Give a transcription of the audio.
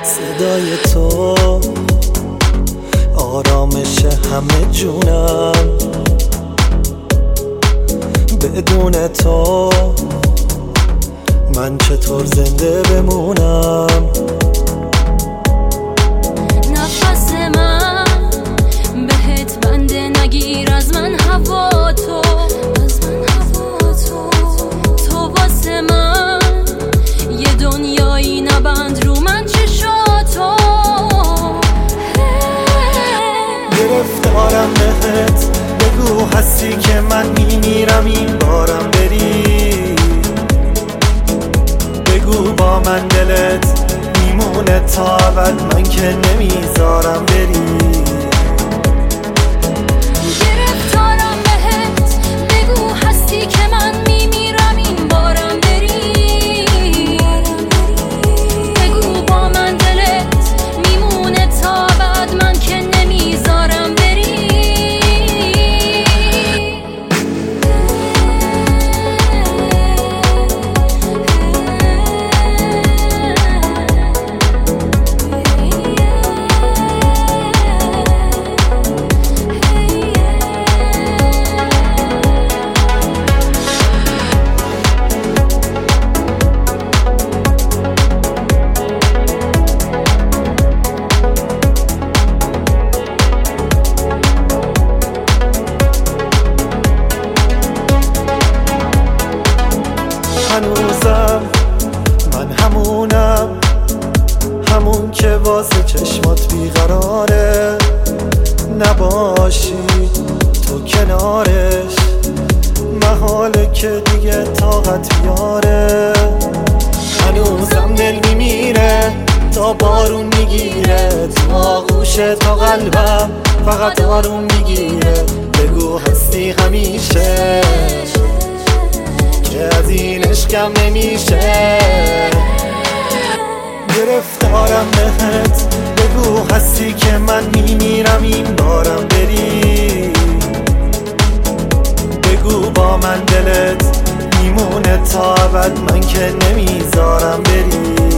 صدای تو آرامش همه جونم، بدون تو من چطور زنده بمونم؟ نفس من بهت بنده، نگیر از من هوا تو، تو واسه من یه دنیایی، نبند رو من چشاتو. گرفتارم بهت، بگو هستی که من میمیرم این بارم بری، بگو با من دلت میمونه تا ابد، من که نمیذارم بری. گرفتارم بهت، بگو هستی که من میمیرم این بارم بری، بگو با من دلت میمونه تا ابد، من که نمیذارم بری. هنوزم من همونم، همون که واسه چشمات بیقراره، نباشی تو کنارش محاله که دیگه طاقت بیاره. هنوزم دل میمیره تا بارون میگیره، تو آغوش تا قلبم فقط آروم میگیره، بگو هستی همیشه که از این عشقم نمیشه. گرفتارم بهت، بگو هستی که من میمیرم این بارم بری، بگو با من دلت میمونه تا ابد، من که نمیذارم بری.